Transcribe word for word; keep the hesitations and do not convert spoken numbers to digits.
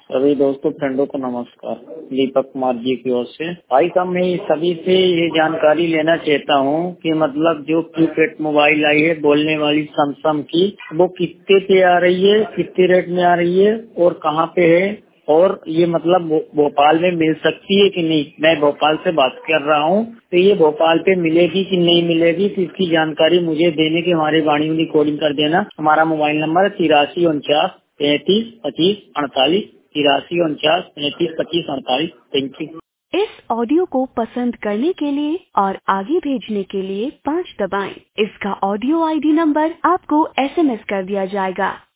सभी दोस्तों फ्रेंडों को नमस्कार। दीपक कुमार जी की ओर से। भाई साहब मैं सभी से ये जानकारी लेना चाहता हूँ कि मतलब जो कीपैड मोबाइल आई है बोलने वाली सैमसंग की, वो कितने पे आ रही है, कितने रेट में आ रही है और कहाँ पे है, और ये मतलब भोपाल में मिल सकती है कि नहीं। मैं भोपाल से बात कर रहा हूँ, तो ये भोपाल पे मिलेगी कि नहीं मिलेगी, तो इसकी जानकारी मुझे देने की हमारी वाणी में रिकॉर्डिंग कर देना। हमारा मोबाइल नंबर है तिरासी उनचास पैंतीस पच्चीस अड़तालीस तिरासी उनचास पैंतीस पच्चीस अड़तालीस। Thank you. इस ऑडियो को पसंद करने के लिए और आगे भेजने के लिए पाँच दबाएं। इसका ऑडियो आईडी नंबर आपको एसएमएस कर दिया जाएगा।